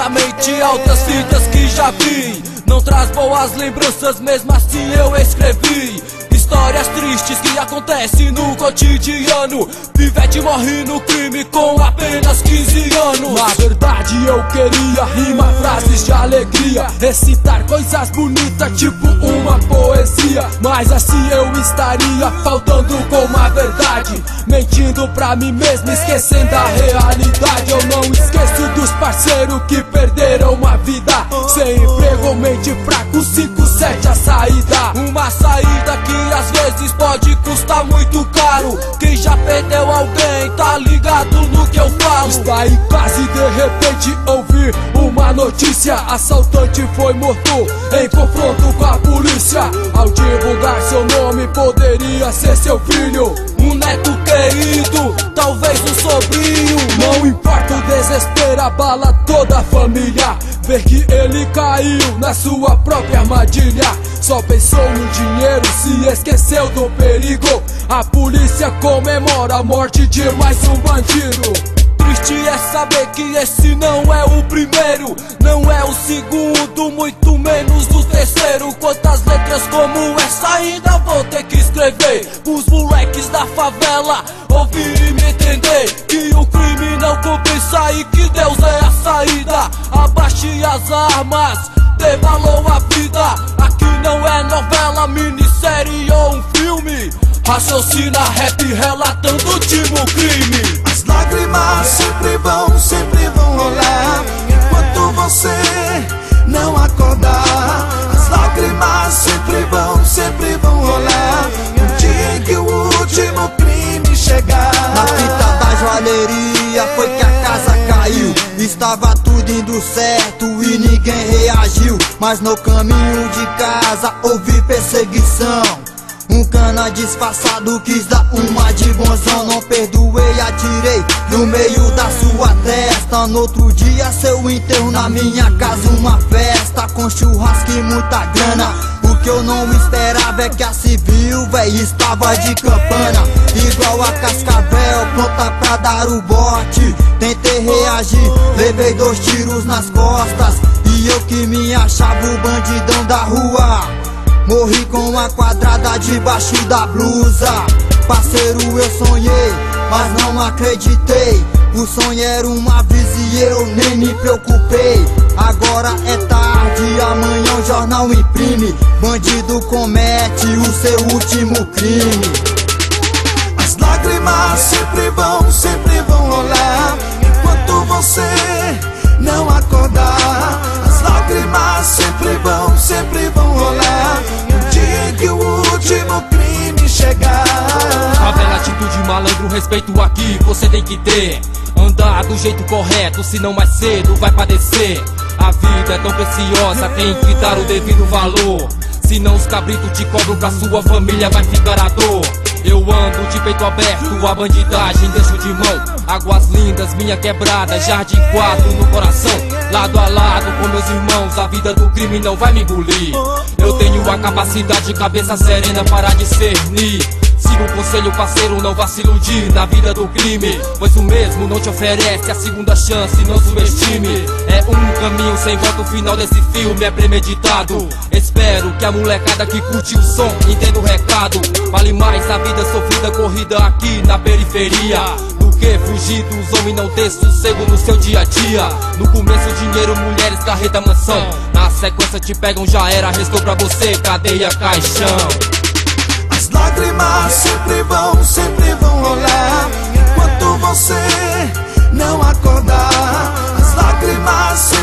na mente altas fitas que já vi. Não traz boas lembranças, mesmo assim eu escrevi histórias tristes que acontecem no cotidiano. Pivete morre no crime com apenas 15 anos. Na verdade eu queria rimar frases de alegria, recitar coisas bonitas tipo uma poesia. Mas assim eu estaria faltando com uma verdade, mentindo pra mim mesmo, esquecendo a realidade. Eu não esqueço dos parceiros que perderam a vida, sem emprego, mente fraco, 5-7 a saída. Uma saída que às vezes pode custar muito caro. Quem já perdeu alguém tá ligado no que eu falo. Está em casa e de repente ouvir uma notícia: assaltante foi morto em confronto com a polícia. Ao divulgar seu nome poderia ser seu filho, um neto querido, talvez um sobrinho. Não importa o desespero, abala toda a família, ver que ele caiu na sua própria armadilha. Só pensou no dinheiro, se esqueceu do perigo. A polícia comemora a morte de mais um bandido. Triste é saber que esse não é o primeiro, não é o segundo, muito menos o terceiro. Quantas letras como essa ainda vou ter que escrever os moleques da favela ouvir e me entender que o crime não compensa e que Deus é a saída. Abaixe as armas, dê valor à vida. Aqui não é novela, minissérie ou um filme. Raciocina rap relatando o último crime. As lágrimas sempre vão rolar enquanto você não acordar. As lágrimas sempre vão rolar no dia em que o último crime chegar. Na fita da joalheria foi que a casa caiu. Estava tudo indo certo e ninguém reagiu, mas no caminho de casa houve perseguição. Um cana disfarçado quis dar uma de bonzão. Não perdoei, atirei no meio da sua testa. No outro dia seu enterro, na minha casa uma festa com churrasco e muita grana. O que eu não esperava é que a civil, véi, estava de campana, igual a Cascavel, pronta pra dar o bote. Tentei reagir, levei 2 tiros nas costas, e eu que me achava o bandidão da rua, morri com a quadrada debaixo da blusa. Parceiro, eu sonhei, mas não acreditei. O sonho era uma aviso e eu nem me preocupei. Agora é tarde, amanhã o jornal imprime: bandido comete o seu último crime. As lágrimas sempre vão rolar enquanto você não acordar. As lágrimas sempre vão rolar no dia em que o último crime chegar. Favela, atitude, malandro, respeito aqui você tem que ter. Andar do jeito correto, senão mais cedo vai padecer. A vida é tão preciosa, tem que dar o devido valor, senão os cabritos te cobram, pra sua família vai ficar a dor. Eu ando de peito aberto, a bandidagem deixo de mão. Águas lindas, minha quebrada, jardim 4 no coração. Lado a lado com meus irmãos, a vida do crime não vai me engolir. Eu tenho a capacidade, cabeça serena para discernir. Siga o conselho, parceiro, não vá se iludir na vida do crime, pois o mesmo não te oferece a segunda chance, não subestime. É um caminho sem volta, o final desse filme é premeditado. Espero que a molecada que curte o som entenda o recado. Vale mais a vida sofrida, corrida aqui na periferia, do que fugir dos homens, não ter sossego no seu dia a dia. No começo dinheiro, mulheres, carreta, mansão. Na sequência te pegam, já era, restou pra você cadeia, caixão. As lágrimas sempre vão rolar enquanto você não acordar. As lágrimas